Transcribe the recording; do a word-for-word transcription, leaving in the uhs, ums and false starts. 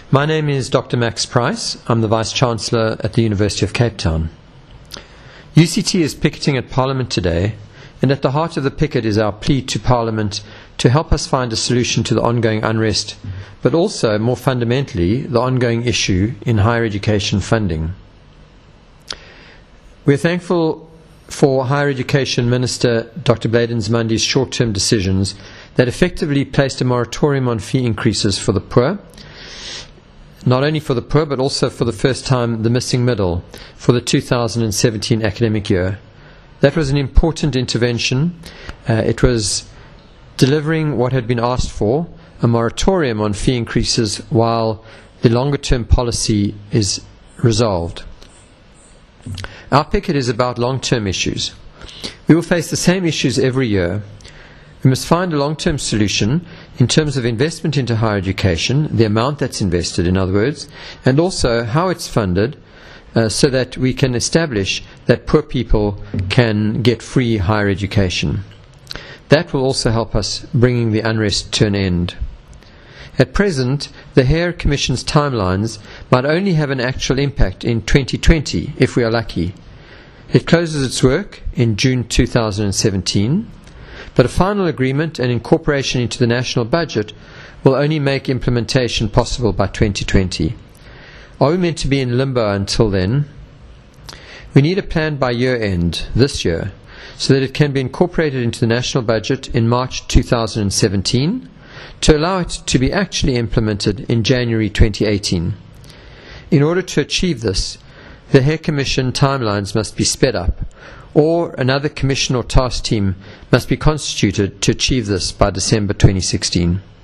My name is Doctor Max Price. I'm the Vice-Chancellor at the University of Cape Town. U C T is picketing at Parliament today, and at the heart of the picket is our plea to Parliament to help us find a solution to the ongoing unrest, but also, more fundamentally, the ongoing issue in higher education funding. We're thankful for Higher Education Minister Doctor Blade Nzimandi's short-term decisions that effectively placed a moratorium on fee increases for the poor, not only for the poor, but also for the first time the missing middle for the two thousand seventeen academic year. That was an important intervention. Uh, it was delivering what had been asked for, a moratorium on fee increases while the longer-term policy is resolved. Our picket is about long-term issues. We will face the same issues every year. We must find a long-term solution in terms of investment into higher education, the amount that's invested, in other words, and also how it's funded, uh, so that we can establish that poor people can get free higher education. That will also help us bringing the unrest to an end. At present, the Hare Commission's timelines might only have an actual impact in twenty twenty, if we are lucky. It closes its work in June two thousand seventeen, but a final agreement and incorporation into the national budget will only make implementation possible by twenty twenty. Are we meant to be in limbo until then? We need a plan by year end, this year, so that it can be incorporated into the national budget in March two thousand seventeen, to allow it to be actually implemented in January twenty eighteen. In order to achieve this, the Hare Commission timelines must be sped up, or another commission or task team must be constituted to achieve this by December twenty sixteen.